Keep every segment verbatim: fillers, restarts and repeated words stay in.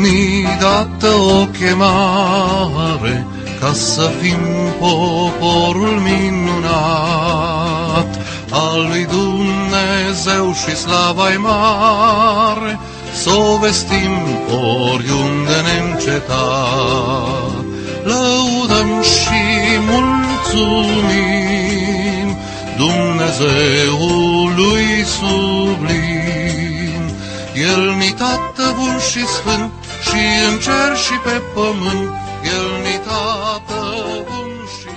ni dată o chemare ca să fim poporul minunat al lui Dumnezeu și slava-i mare, s-o vestim oriunde neîncetat. Lăudăm și mulțumim Dumnezeului sublim. El-ni Tată bun și sfânt și în cer și pe pământ, El-ni Tată bun și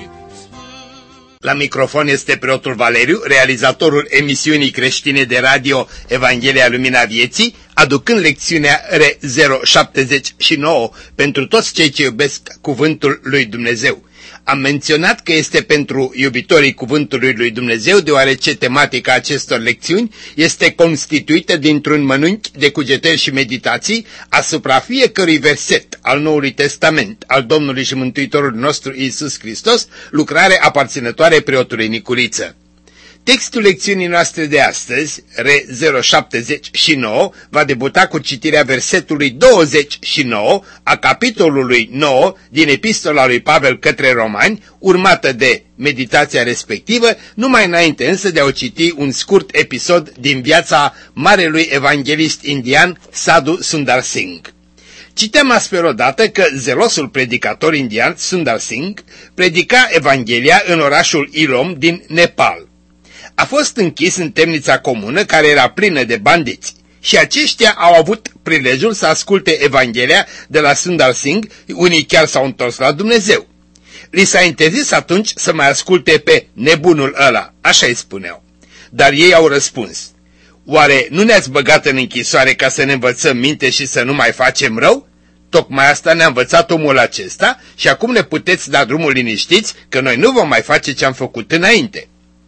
sfânt. La microfon este preotul Valeriu, realizatorul emisiunii creștine de radio Evanghelia Lumina Vieții, aducând lecțiunea R zero șaptezeci și nouă pentru toți cei ce iubesc Cuvântul lui Dumnezeu. Am menționat că este pentru iubitorii Cuvântului lui Dumnezeu, deoarece tematica acestor lecțiuni este constituită dintr-un mănânchi de cugetări și meditații asupra fiecărui verset al Noului Testament al Domnului și Mântuitorului nostru Iisus Hristos, lucrare aparținătoare preotului Nicuriță. Textul lecțiunii noastre de astăzi, R zero șaptezeci și nouă, va debuta cu citirea versetului douăzeci și nouă a capitolului nouă din Epistola lui Pavel către Romani, urmată de meditația respectivă, numai înainte însă de a o citi un scurt episod din viața marelui evanghelist indian Sadhu Sundar Singh. Citeam astfel odată că zelosul predicator indian Sundar Singh predica Evanghelia în orașul Ilom din Nepal. A fost închis în temnița comună care era plină de bandiți și aceștia au avut prilejul să asculte Evanghelia de la Sundar Singh, unii chiar s-au întors la Dumnezeu. Li s-a interzis atunci să mai asculte pe nebunul ăla, așa îi spuneau. Dar ei au răspuns: oare nu ne-ați băgat în închisoare ca să ne învățăm minte și să nu mai facem rău? Tocmai asta ne-a învățat omul acesta și acum ne puteți da drumul liniștiți că noi nu vom mai face ce am făcut înainte.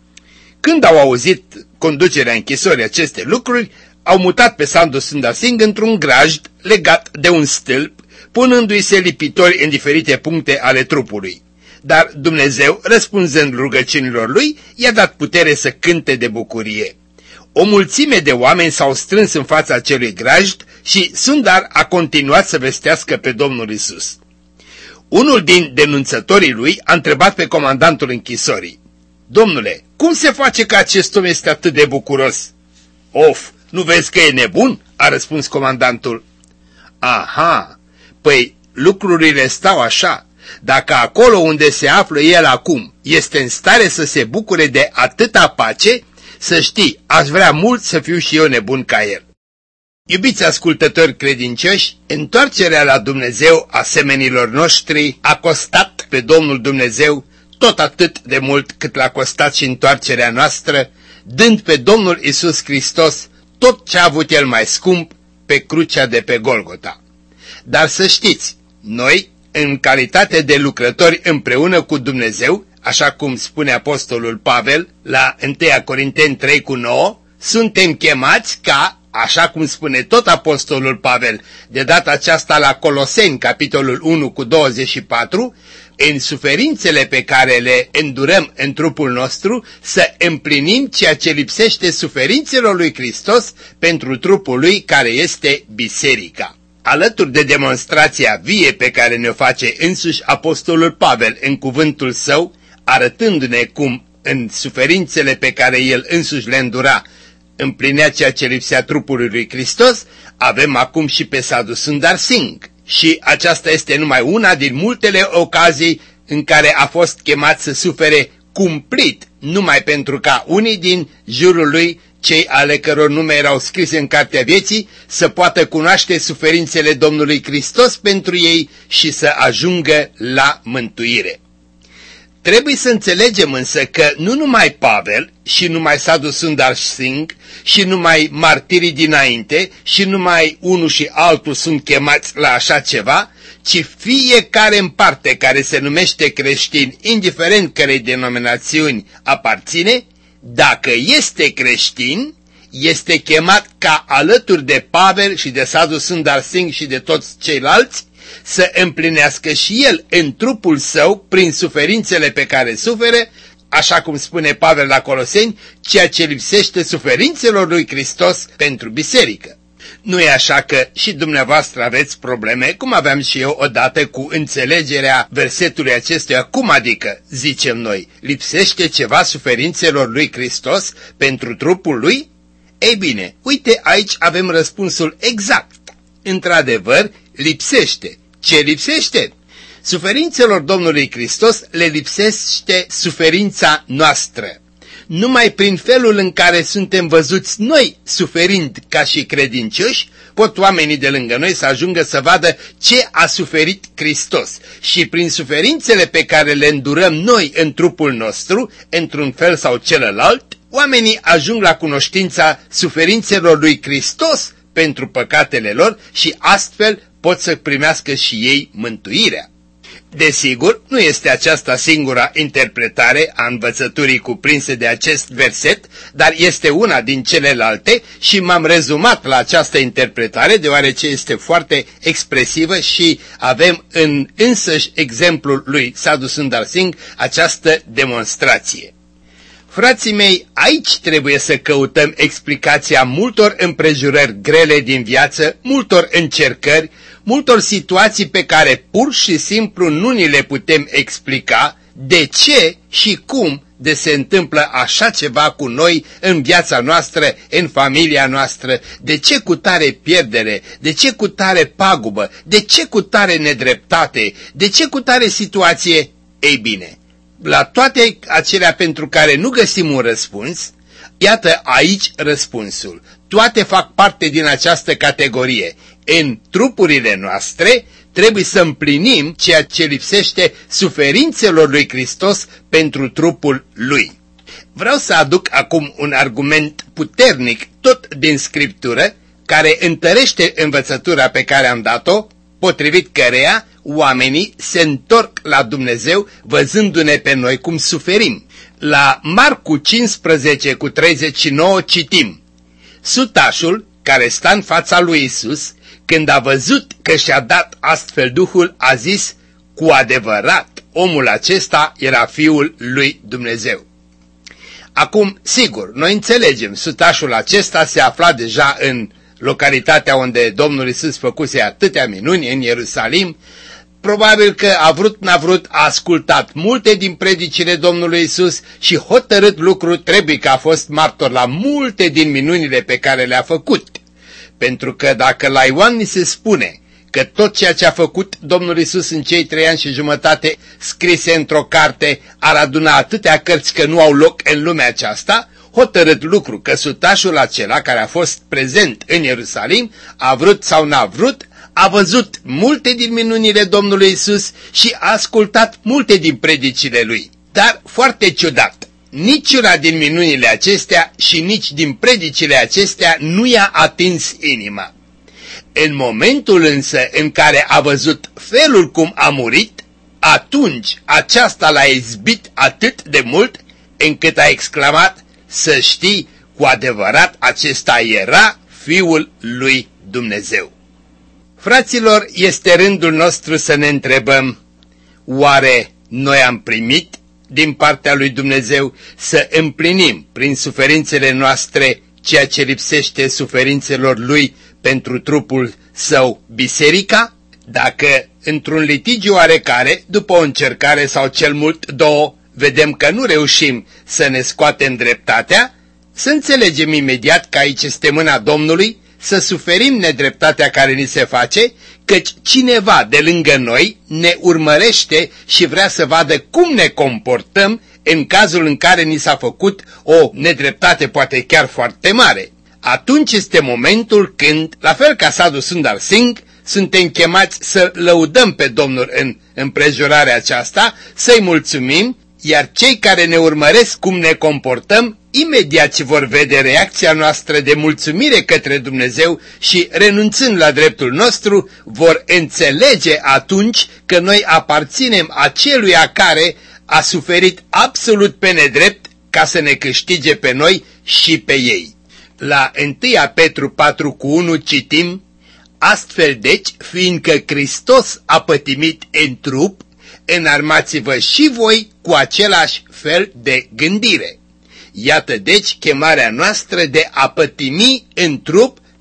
Când au auzit conducerea închisorii aceste lucruri, au mutat pe Sadhu Sundar Singh într-un grajd legat de un stâlp, punându-i se lipitori în diferite puncte ale trupului. Dar Dumnezeu, răspunzând rugăciunilor lui, i-a dat putere să cânte de bucurie. O mulțime de oameni s-au strâns în fața acelui grajd și Sundar a continuat să vestească pe Domnul Isus. Unul din denunțătorii lui a întrebat pe comandantul închisorii: Domnule, cum se face că acest om este atât de bucuros? Of, nu vezi că e nebun? A răspuns comandantul. Aha, păi lucrurile stau așa. Dacă acolo unde se află el acum este în stare să se bucure de atâta pace, să știi, aș vrea mult să fiu și eu nebun ca el. Iubiți ascultători credincioși, întoarcerea la Dumnezeu a semenilor noștri a costat pe Domnul Dumnezeu tot atât de mult cât l-a costat și întoarcerea noastră, dând pe Domnul Isus Hristos tot ce a avut El mai scump pe crucea de pe Golgota. Dar să știți, noi, în calitate de lucrători împreună cu Dumnezeu, așa cum spune apostolul Pavel la întâi Corinteni trei cu nouă, suntem chemați ca, așa cum spune tot apostolul Pavel, de data aceasta la Coloseni, capitolul unu cu douăzeci și patru, în suferințele pe care le îndurăm în trupul nostru, să împlinim ceea ce lipsește suferințelor lui Hristos pentru trupul lui care este biserica. Alături de demonstrația vie pe care ne-o face însuși apostolul Pavel în cuvântul său, arătându-ne cum în suferințele pe care el însuși le îndura împlinea ceea ce lipsea trupului lui Hristos, avem acum și pe Sadhu Sundar Singh. Și aceasta este numai una din multele ocazii în care a fost chemat să sufere cumplit, numai pentru ca unii din jurul lui, cei ale căror nume erau scrise în cartea vieții, să poată cunoaște suferințele Domnului Hristos pentru ei și să ajungă la mântuire. Trebuie să înțelegem însă că nu numai Pavel și numai Sadhu Sundar Singh și numai martirii dinainte și numai unul și altul sunt chemați la așa ceva, ci fiecare în parte care se numește creștin, indiferent cărei denominațiuni aparține, dacă este creștin, este chemat ca alături de Pavel și de Sadhu Sundar Singh și de toți ceilalți să împlinească și el în trupul său, prin suferințele pe care suferă, așa cum spune Pavel la Coloseni, ceea ce lipsește suferințelor lui Hristos pentru biserică. Nu e așa că și dumneavoastră aveți probleme, cum aveam și eu odată cu înțelegerea versetului acestuia? Cum adică, zicem noi, lipsește ceva suferințelor lui Hristos pentru trupul lui? Ei bine, uite, aici avem răspunsul exact. Într-adevăr, lipsește. Ce lipsește? Suferințelor Domnului Hristos le lipsește suferința noastră. Numai prin felul în care suntem văzuți noi suferind ca și credincioși, pot oamenii de lângă noi să ajungă să vadă ce a suferit Hristos. Și prin suferințele pe care le îndurăm noi în trupul nostru, într-un fel sau celălalt, oamenii ajung la cunoștința suferințelor lui Hristos pentru păcatele lor și astfel pot să primească și ei mântuirea. Desigur, nu este aceasta singura interpretare a învățăturii cuprinse de acest verset, dar este una din celelalte și m-am rezumat la această interpretare deoarece este foarte expresivă și avem în însăși exemplul lui Sadhu Sundar Singh această demonstrație. Frații mei, aici trebuie să căutăm explicația multor împrejurări grele din viață, multor încercări, multor situații pe care pur și simplu nu ni le putem explica de ce și cum de se întâmplă așa ceva cu noi în viața noastră, în familia noastră, de ce cu tare pierdere, de ce cu tare pagubă, de ce cu tare nedreptate, de ce cu tare situație. Ei bine, la toate acelea pentru care nu găsim un răspuns, iată aici răspunsul. Toate fac parte din această categorie. În trupurile noastre trebuie să împlinim ceea ce lipsește suferințelor lui Hristos pentru trupul lui. Vreau să aduc acum un argument puternic tot din Scriptură care întărește învățătura pe care am dat-o, potrivit căreia oamenii se întorc la Dumnezeu văzându-ne pe noi cum suferim. La Marcu cincisprezece cu treizeci și nouă citim: Sutașul care sta în fața lui Isus, când a văzut că și-a dat astfel Duhul, a zis: cu adevărat, omul acesta era Fiul lui Dumnezeu. Acum, sigur, noi înțelegem, sutașul acesta se afla deja în localitatea unde Domnul Iisus făcuse atâtea minuni, în Ierusalim. Probabil că a vrut, n-a vrut, a ascultat multe din predicile Domnului Iisus și hotărât lucru trebuie că a fost martor la multe din minunile pe care le-a făcut. Pentru că dacă la Ioan ni se spune că tot ceea ce a făcut Domnul Iisus în cei trei ani și jumătate scrise într-o carte ar aduna atâtea cărți că nu au loc în lumea aceasta, hotărât lucru că sutașul acela care a fost prezent în Ierusalim, a vrut sau n-a vrut, a văzut multe din minunile Domnului Iisus și a ascultat multe din predicile lui. Dar foarte ciudat, niciuna din minunile acestea și nici din predicile acestea nu i-a atins inima. În momentul însă în care a văzut felul cum a murit, atunci aceasta l-a izbit atât de mult încât a exclamat: să știi, cu adevărat acesta era Fiul lui Dumnezeu. Fraților, este rândul nostru să ne întrebăm: oare noi am primit din partea lui Dumnezeu să împlinim prin suferințele noastre ceea ce lipsește suferințelor lui pentru trupul său, biserica? Dacă într-un litigiu oarecare, după o încercare sau cel mult două, vedem că nu reușim să ne scoatem dreptatea, să înțelegem imediat că aici este mâna Domnului, să suferim nedreptatea care ni se face, căci cineva de lângă noi ne urmărește și vrea să vadă cum ne comportăm în cazul în care ni s-a făcut o nedreptate poate chiar foarte mare. Atunci este momentul când, la fel ca Sadhu Sundar Singh, suntem chemați să lăudăm pe Domnul în împrejurarea aceasta, să-i mulțumim, iar cei care ne urmăresc cum ne comportăm, imediat ce vor vede reacția noastră de mulțumire către Dumnezeu și renunțând la dreptul nostru, vor înțelege atunci că noi aparținem aceluia care a suferit absolut pe nedrept ca să ne câștige pe noi și pe ei. La întâi Petru patru cu unu citim: astfel deci, fiindcă Hristos a pătimit în trup, înarmați-vă și voi cu același fel de gândire. Iată deci chemarea noastră de a pătimi în trup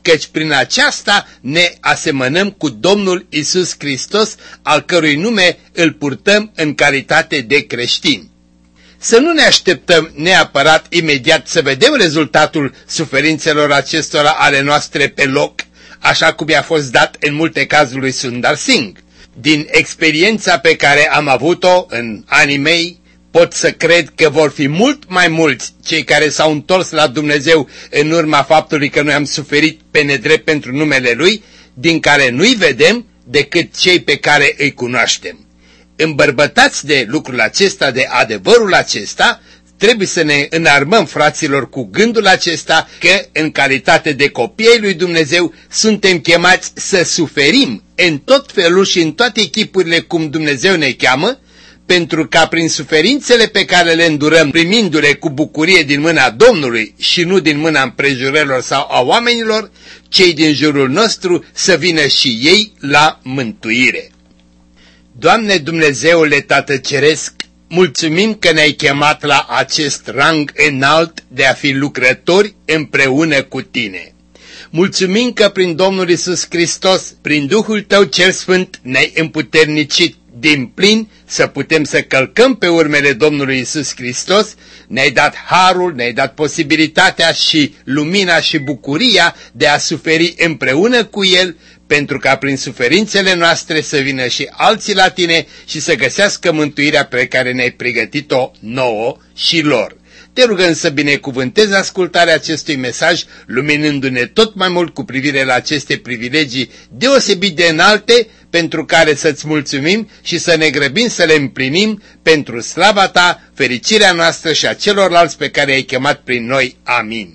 căci prin aceasta ne asemănăm cu Domnul Iisus Hristos, al cărui nume îl purtăm în calitate de creștini. Să nu ne așteptăm neapărat imediat să vedem rezultatul suferințelor acestora ale noastre pe loc, așa cum i-a fost dat în multe cazuri lui Sundar Singh. Din experiența pe care am avut-o în anii mei, pot să cred că vor fi mult mai mulți cei care s-au întors la Dumnezeu în urma faptului că noi am suferit pe nedrept pentru numele Lui, din care nu-i vedem decât cei pe care îi cunoaștem. Îmbărbătați de lucrul acesta, de adevărul acesta, trebuie să ne înarmăm, fraților, cu gândul acesta că, în calitate de copii ai lui Dumnezeu, suntem chemați să suferim în tot felul și în toate chipurile cum Dumnezeu ne cheamă, pentru ca prin suferințele pe care le îndurăm, primindu-le cu bucurie din mâna Domnului și nu din mâna împrejurărilor sau a oamenilor, cei din jurul nostru să vină și ei la mântuire. Doamne Dumnezeule Tată Ceresc, mulțumim că ne-ai chemat la acest rang înalt de a fi lucrători împreună cu Tine. Mulțumim că prin Domnul Iisus Hristos, prin Duhul Tău cel Sfânt, ne-ai împuternicit din plin să putem să călcăm pe urmele Domnului Iisus Hristos, ne-ai dat harul, ne-ai dat posibilitatea și lumina și bucuria de a suferi împreună cu El, pentru ca prin suferințele noastre să vină și alții la Tine și să găsească mântuirea pe care ne-ai pregătit-o nouă și lor. Te rugăm să binecuvântezi ascultarea acestui mesaj, luminându-ne tot mai mult cu privire la aceste privilegii deosebit de înalte, pentru care să-ți mulțumim și să ne grăbim să le împlinim pentru slava Ta, fericirea noastră și a celorlalți pe care ai chemat prin noi. Amin.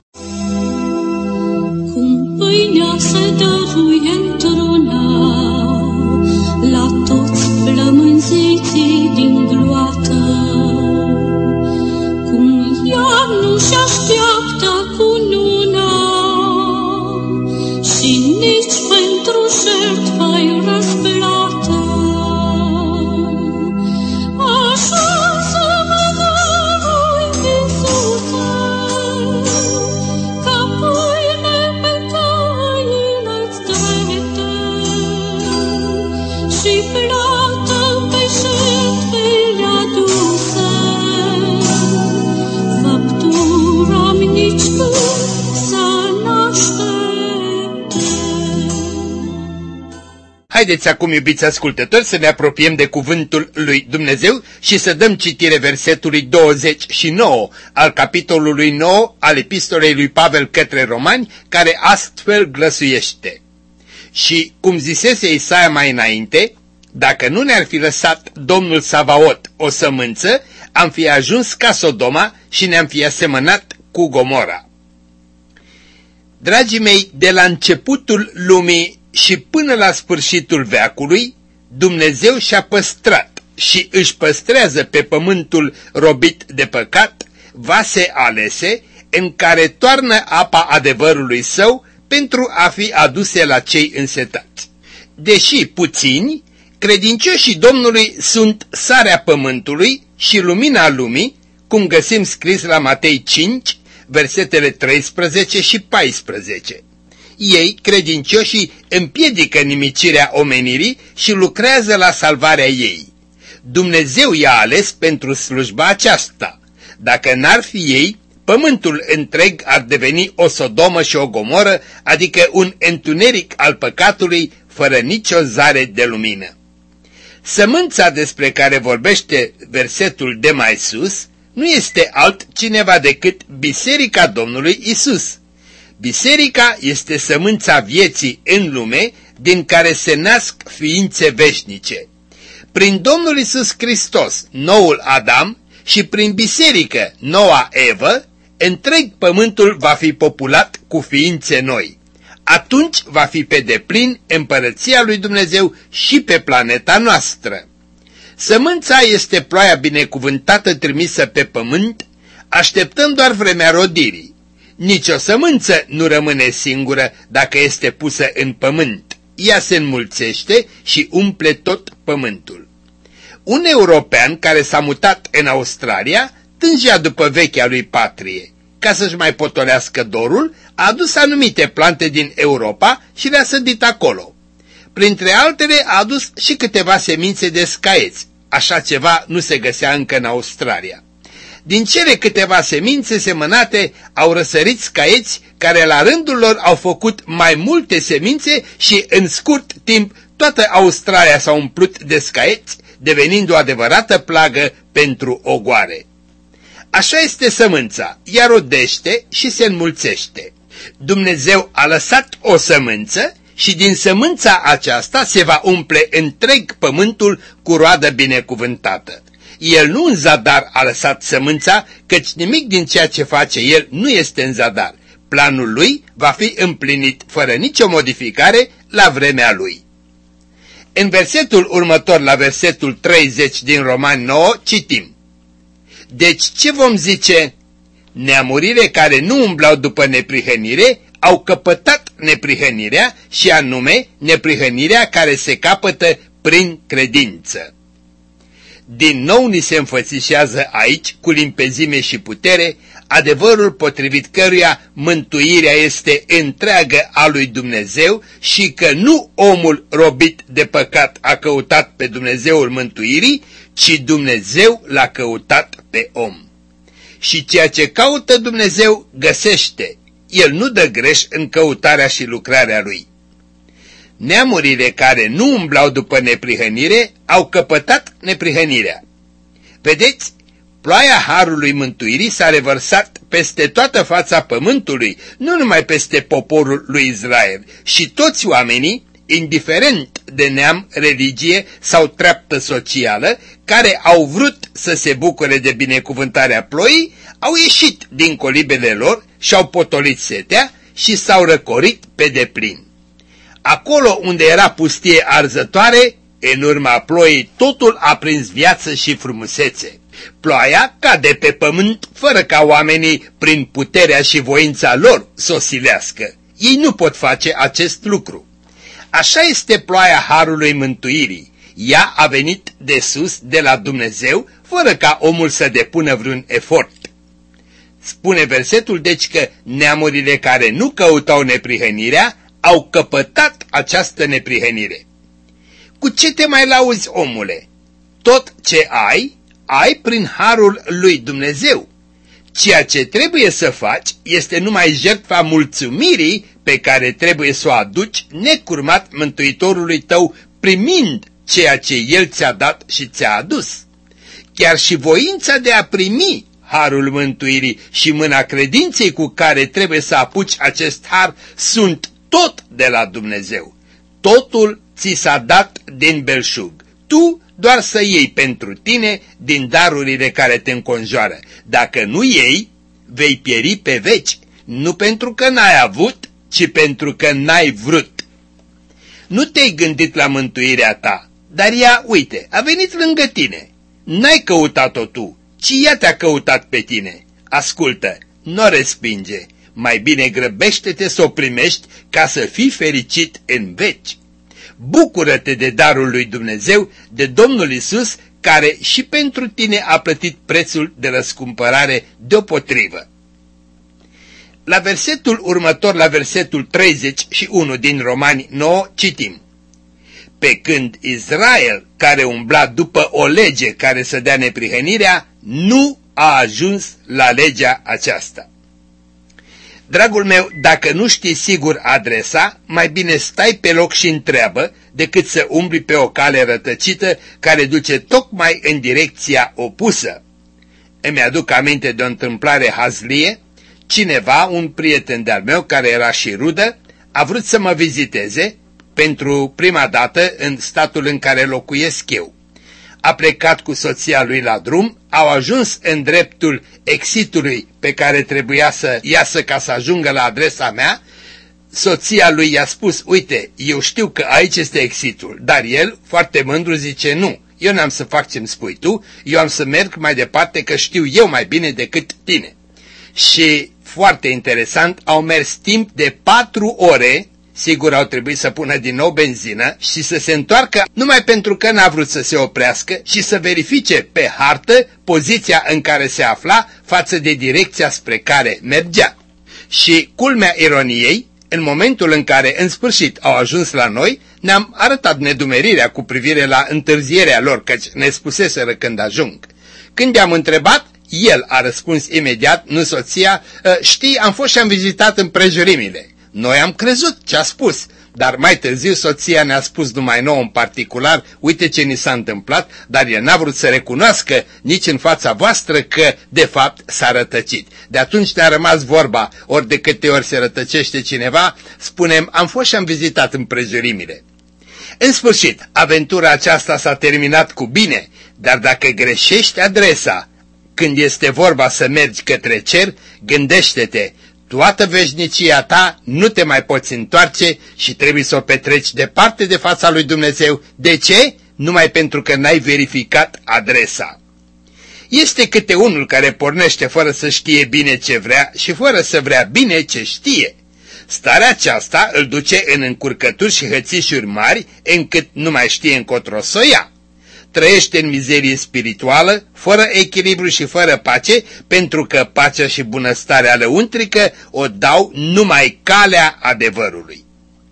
Cum pâinea se dăruie într-una la toți flămânziții din gloată, cum ea nu-și așteaptă cununa și nici pentru jertfa-i răsplată, așa să mă dărui, Iisuse, ca pâine pe căile-ți drepte și plată pe jertfele aduse, făptura-mi nici când să n-aștepte. Haideți acum, iubiți ascultători, să ne apropiem de cuvântul lui Dumnezeu și să dăm citire versetului douăzeci și nouă al capitolului nouă al epistolei lui Pavel către Romani, care astfel glăsuiește. Și cum zisese Isaia mai înainte, dacă nu ne-ar fi lăsat Domnul Savaot o sămânță, am fi ajuns ca Sodoma și ne-am fi asemănat cu Gomora. Dragii mei, de la începutul lumii și până la sfârșitul veacului, Dumnezeu și-a păstrat și își păstrează pe pământul robit de păcat vase alese în care toarnă apa adevărului Său pentru a fi aduse la cei însetați. Deși puțini, credincioșii Domnului sunt sarea pământului și lumina lumii, cum găsim scris la Matei cinci, versetele treisprezece și paisprezece. Ei, credincioșii, împiedică nimicirea omenirii și lucrează la salvarea ei. Dumnezeu i-a ales pentru slujba aceasta. Dacă n-ar fi ei, pământul întreg ar deveni o Sodomă și o Gomoră, adică un întuneric al păcatului fără nicio zare de lumină. Sămânța despre care vorbește versetul de mai sus nu este altcineva decât Biserica Domnului Isus. Biserica este sămânța vieții în lume, din care se nasc ființe veșnice. Prin Domnul Iisus Hristos, noul Adam, și prin biserică, noua Evă, întreg pământul va fi populat cu ființe noi. Atunci va fi pe deplin împărăția lui Dumnezeu și pe planeta noastră. Sămânța este ploaia binecuvântată trimisă pe pământ, așteptăm doar vremea rodirii. Nici o sămânță nu rămâne singură dacă este pusă în pământ. Ea se înmulțește și umple tot pământul. Un european care s-a mutat în Australia tângea după vechea lui patrie, ca să-și mai potolească dorul, a adus anumite plante din Europa și le-a sădit acolo. Printre altele a adus și câteva semințe de scaieți. Așa ceva nu se găsea încă în Australia. Din cele câteva semințe semănate au răsărit scaieți care la rândul lor au făcut mai multe semințe și în scurt timp toată Australia s-a umplut de scaieți, devenind o adevărată plagă pentru ogoare. Așa este sămânța, ea rodește și se înmulțește. Dumnezeu a lăsat o sămânță și din sămânța aceasta se va umple întreg pământul cu roadă binecuvântată. El nu în zadar a lăsat sămânța, căci nimic din ceea ce face El nu este în zadar. Planul Lui va fi împlinit fără nicio modificare la vremea Lui. În versetul următor, la versetul treizeci din Romani nouă, citim: Deci ce vom zice? Neamurile care nu umblau după neprihănire au căpătat neprihănirea, și anume neprihănirea care se capătă prin credință. Din nou ni se înfățișează aici, cu limpezime și putere, adevărul potrivit căruia mântuirea este întreagă a lui Dumnezeu și că nu omul robit de păcat a căutat pe Dumnezeul mântuirii, ci Dumnezeu l-a căutat pe om. Și ceea ce caută Dumnezeu găsește. El nu dă greș în căutarea și lucrarea Lui. Neamurile care nu umblau după neprihănire au căpătat neprihănirea. Vedeți, ploaia harului mântuirii s-a revărsat peste toată fața pământului, nu numai peste poporul lui Israel, și toți oamenii, indiferent de neam, religie sau treaptă socială, care au vrut să se bucure de binecuvântarea ploii, au ieșit din colibele lor și-au potolit setea și s-au răcorit pe deplin. Acolo unde era pustie arzătoare, în urma ploii totul a prins viață și frumusețe. Ploaia cade pe pământ fără ca oamenii, prin puterea și voința lor, să o silească. Ei nu pot face acest lucru. Așa este ploaia harului mântuirii. Ea a venit de sus, de la Dumnezeu, fără ca omul să depună vreun efort. Spune versetul deci că neamurile care nu căutau neprihănirea au căpătat această neprihănire. Cu ce te mai lauzi, omule? Tot ce ai, ai prin harul lui Dumnezeu. Ceea ce trebuie să faci este numai jertfa mulțumirii pe care trebuie să o aduci necurmat Mântuitorului tău, primind ceea ce El ți-a dat și ți-a adus. Chiar și voința de a primi harul mântuirii și mâna credinței cu care trebuie să apuci acest har sunt tot de la Dumnezeu. Totul ți s-a dat din belșug. Tu doar să iei pentru tine din darurile care te înconjoară. Dacă nu iei, vei pieri pe veci, nu pentru că n-ai avut, ci pentru că n-ai vrut. Nu te-ai gândit la mântuirea ta, dar ea, uite, a venit lângă tine. N-ai căutat-o tu, ci ea te-a căutat pe tine. Ascultă, n-o respinge, mai bine grăbește-te să o primești ca să fii fericit în veci. Bucură-te de darul lui Dumnezeu, de Domnul Isus, care și pentru tine a plătit prețul de răscumpărare deopotrivă. La versetul următor, la versetul treizeci și unu din Romani nouă, citim: Pe când Israel, care umbla după o lege care să dea neprihănirea, nu a ajuns la legea aceasta. Dragul meu, dacă nu știi sigur adresa, mai bine stai pe loc și întreabă, decât să umbli pe o cale rătăcită care duce tocmai în direcția opusă. Îmi aduc aminte de o întâmplare hazlie. Cineva, un prieten de-al meu care era și rudă, a vrut să mă viziteze pentru prima dată în statul în care locuiesc eu. A plecat cu soția lui la drum, au ajuns în dreptul exitului pe care trebuia să iasă ca să ajungă la adresa mea. Soția lui i-a spus: uite, eu știu că aici este exitul, dar el, foarte mândru, zice: nu, eu n-am să fac ce-mi spui tu, eu am să merg mai departe că știu eu mai bine decât tine. Și, foarte interesant, au mers timp de patru ore sigur au trebuit să pună din nou benzină și să se întoarcă numai pentru că n-a vrut să se oprească și să verifice pe hartă poziția în care se afla față de direcția spre care mergea. Și culmea ironiei, în momentul în care în sfârșit au ajuns la noi, ne-am arătat nedumerirea cu privire la întârzierea lor, căci ne spuseseră când ajung. Când i-am întrebat, el a răspuns imediat, nu soția, știi, am fost și am vizitat împrejurimile. Noi am crezut ce a spus, dar mai târziu soția ne-a spus numai nouă în particular, uite ce ni s-a întâmplat, dar el n-a vrut să recunoască nici în fața voastră că de fapt s-a rătăcit. De atunci ne-a rămas vorba, ori de câte ori se rătăcește cineva, spunem, am fost și am vizitat împrejurimile. În sfârșit, aventura aceasta s-a terminat cu bine, dar dacă greșești adresa, când este vorba să mergi către cer, gândește-te, toată veșnicia ta nu te mai poți întoarce și trebuie să o petreci departe de fața lui Dumnezeu. De ce? Numai pentru că n-ai verificat adresa. Este câte unul care pornește fără să știe bine ce vrea și fără să vrea bine ce știe. Starea aceasta îl duce în încurcături și hățișuri mari, încât nu mai știe încotro să o ia. Trăiește în mizerie spirituală, fără echilibru și fără pace, pentru că pacea și bunăstarea lăuntrică o dau numai calea adevărului.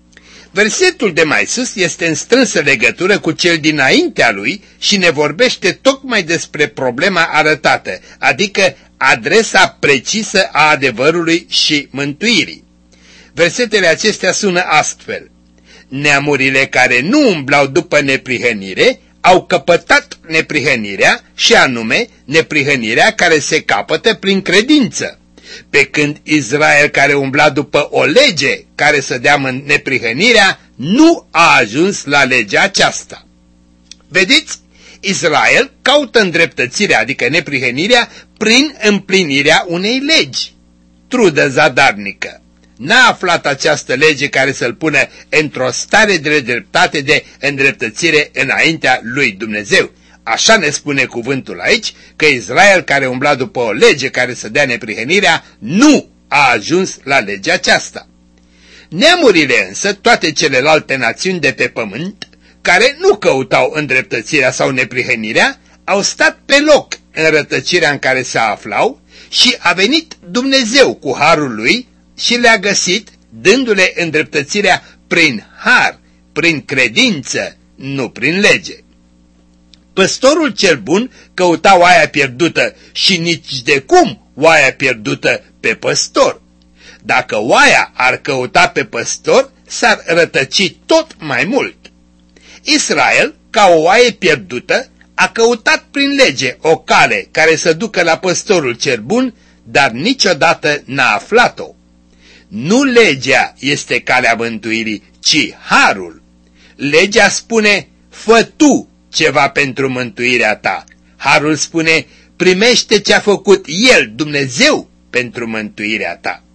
Versetul de mai sus este în strânsă legătură cu cel dinaintea lui și ne vorbește tocmai despre problema arătată, adică adresa precisă a adevărului și mântuirii. Versetele acestea sună astfel: neamurile care nu umblau după neprihănire au căpătat neprihănirea, și anume neprihănirea care se capătă prin credință, pe când Israel, care umbla după o lege care să dea neprihănirea, nu a ajuns la legea aceasta. Vedeți? Israel caută îndreptățirea, adică neprihănirea, prin împlinirea unei legi. Trudă zadarnică. N-a aflat această lege care să-l pună într-o stare de dreptate, de îndreptățire înaintea lui Dumnezeu. Așa ne spune cuvântul aici, că Israel, care umbla după o lege care să dea neprihănirea, nu a ajuns la legea aceasta. Neamurile însă, toate celelalte națiuni de pe pământ, care nu căutau îndreptățirea sau neprihănirea, au stat pe loc în rătăcirea în care se aflau și a venit Dumnezeu cu harul lui și le-a găsit, dându-le îndreptățirea prin har, prin credință, nu prin lege. Păstorul cel bun căuta oaia pierdută și nici de cum oaia pierdută pe păstor. Dacă oaia ar căuta pe păstor, s-ar rătăci tot mai mult. Israel, ca o oaie pierdută, a căutat prin lege o cale care să ducă la păstorul cel bun, dar niciodată n-a aflat-o. Nu legea este calea mântuirii, ci harul. Legea spune, fă tu ceva pentru mântuirea ta. Harul spune, primește ce a făcut El, Dumnezeu, pentru mântuirea ta.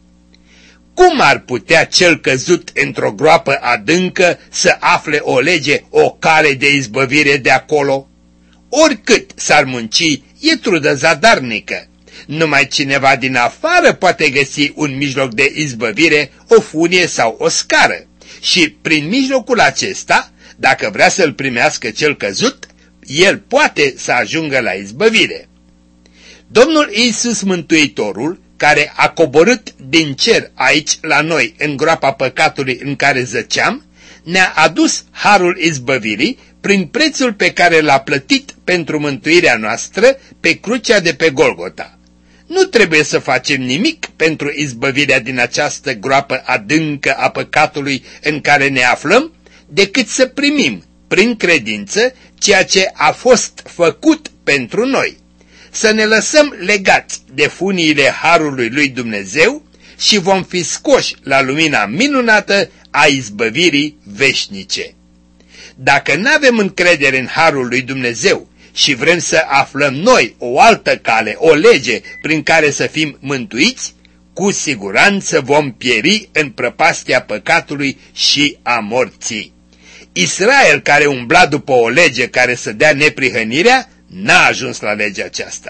Cum ar putea cel căzut într-o groapă adâncă să afle o lege, o cale de izbăvire de acolo? Oricât s-ar munci, e trudă zadarnică. Numai cineva din afară poate găsi un mijloc de izbăvire, o funie sau o scară. Și prin mijlocul acesta, dacă vrea să-l primească cel căzut, el poate să ajungă la izbăvire. Domnul Iisus Mântuitorul, care a coborât din cer aici la noi în groapa păcatului în care zăceam, ne-a adus harul izbăvirii prin prețul pe care l-a plătit pentru mântuirea noastră pe crucea de pe Golgota. Nu trebuie să facem nimic pentru izbăvirea din această groapă adâncă a păcatului în care ne aflăm, decât să primim, prin credință, ceea ce a fost făcut pentru noi. Să ne lăsăm legați de funiile harului lui Dumnezeu și vom fi scoși la lumina minunată a izbăvirii veșnice. Dacă n-avem încredere în harul lui Dumnezeu și vrem să aflăm noi o altă cale, o lege prin care să fim mântuiți, cu siguranță vom pieri în prăpastia păcatului și a morții. Israel, care umbla după o lege care să dea neprihănirea, n-a ajuns la legea aceasta.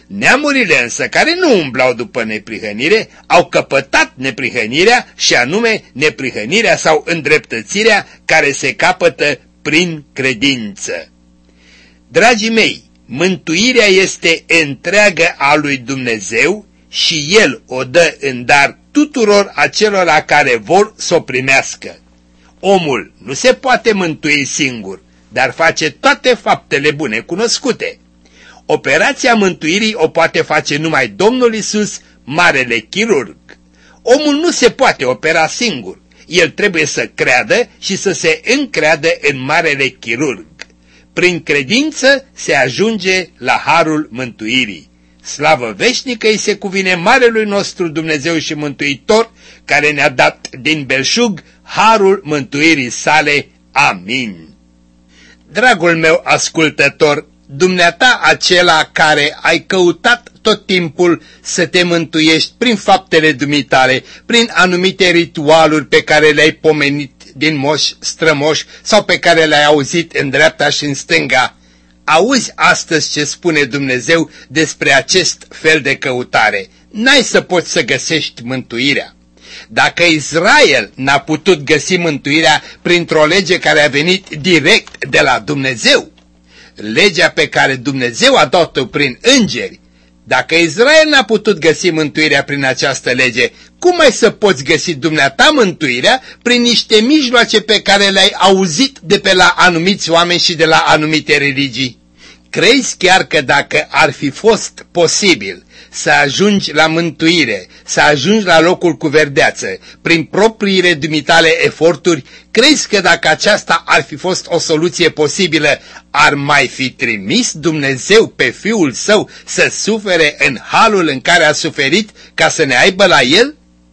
Neamurile însă care nu umblau după neprihănire au căpătat neprihănirea, și anume neprihănirea sau îndreptățirea care se capătă prin credință. Dragii mei, mântuirea este întreagă a lui Dumnezeu și El o dă în dar tuturor acelora care vor să o primească. Omul nu se poate mântui singur, dar face toate faptele bune cunoscute. Operația mântuirii o poate face numai Domnul Iisus, marele chirurg. Omul nu se poate opera singur, el trebuie să creadă și să se încreadă în marele chirurg. Prin credință se ajunge la harul mântuirii. Slavă veșnică îi se cuvine marelui nostru Dumnezeu și Mântuitor, care ne-a dat din belșug harul mântuirii sale. Amin. Dragul meu ascultător, dumneata acela care ai căutat tot timpul să te mântuiești prin faptele dumitale, prin anumite ritualuri pe care le-ai pomenit din moși strămoși sau pe care le-ai auzit în dreapta și în stânga, auzi astăzi ce spune Dumnezeu despre acest fel de căutare. N-ai să poți să găsești mântuirea. Dacă Israel n-a putut găsi mântuirea printr-o lege care a venit direct de la Dumnezeu, legea pe care Dumnezeu a dat-o prin îngeri, dacă Israel n-a putut găsi mântuirea prin această lege, cum ai să poți găsi dumneata mântuirea prin niște mijloace pe care le-ai auzit de pe la anumiți oameni și de la anumite religii? Crezi chiar că dacă ar fi fost posibil să ajungi la mântuire, să ajungi la locul cu verdeață, prin propriile dumitale eforturi, crezi că dacă aceasta ar fi fost o soluție posibilă, ar mai fi trimis Dumnezeu pe Fiul Său să sufere în halul în care a suferit ca să ne aibă la El?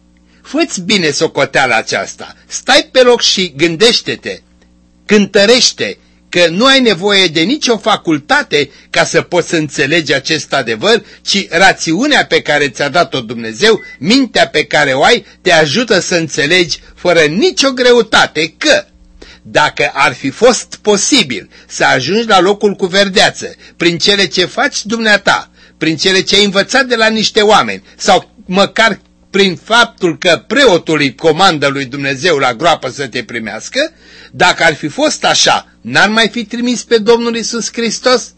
Fă-ți bine socoteala aceasta, stai pe loc și gândește-te, cântărește, că nu ai nevoie de nicio facultate ca să poți să înțelegi acest adevăr, ci rațiunea pe care ți-a dat-o Dumnezeu, mintea pe care o ai, te ajută să înțelegi fără nicio greutate că, dacă ar fi fost posibil să ajungi la locul cu verdeață, prin cele ce faci dumneata, prin cele ce ai învățat de la niște oameni, sau măcar prin faptul că preotul îi comandă lui Dumnezeu la groapă să te primească, dacă ar fi fost așa, n-ar mai fi trimis pe Domnul Iisus Hristos?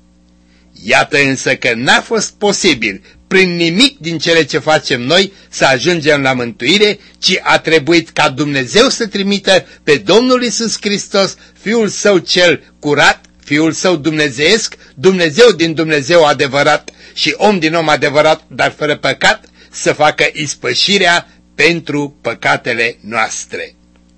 Iată însă că n-a fost posibil, prin nimic din cele ce facem noi, să ajungem la mântuire, ci a trebuit ca Dumnezeu să trimită pe Domnul Iisus Hristos, Fiul Său cel curat, Fiul Său dumnezeiesc, Dumnezeu din Dumnezeu adevărat și om din om adevărat, dar fără păcat, să facă ispășirea pentru păcatele noastre.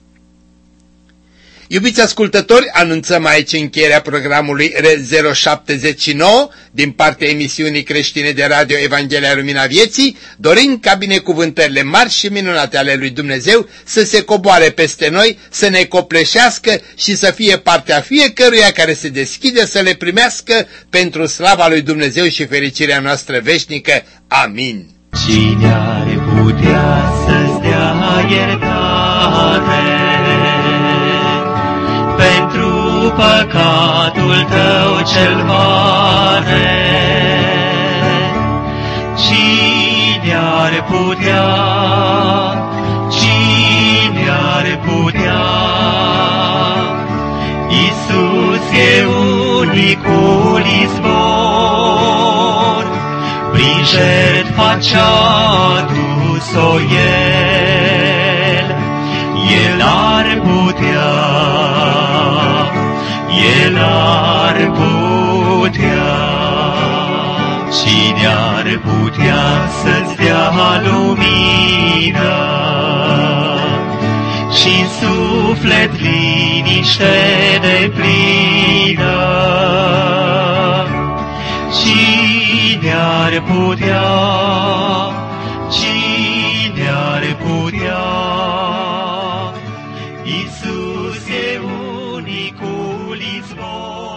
Iubiți ascultători, anunțăm aici încheierea programului R zero șaptezeci și nouă din partea emisiunii creștine de radio Evanghelia Lumina Vieții, dorind ca binecuvântările mari și minunate ale lui Dumnezeu să se coboare peste noi, să ne copleșească și să fie partea fiecăruia care se deschide să le primească pentru slava lui Dumnezeu și fericirea noastră veșnică. Amin. Cine are putea să-ți dea iertare pentru păcatul tău cel mare? Cine are putea, cine are putea? Iisus e unicul izvor, prin jertfa ce-a dus-o El, El ar putea, El ar putea. Cine ar putea să-ți dea lumină și-n suflet liniște deplină? Cine ar putea, cine ar putea? Iisus e unicul izvor.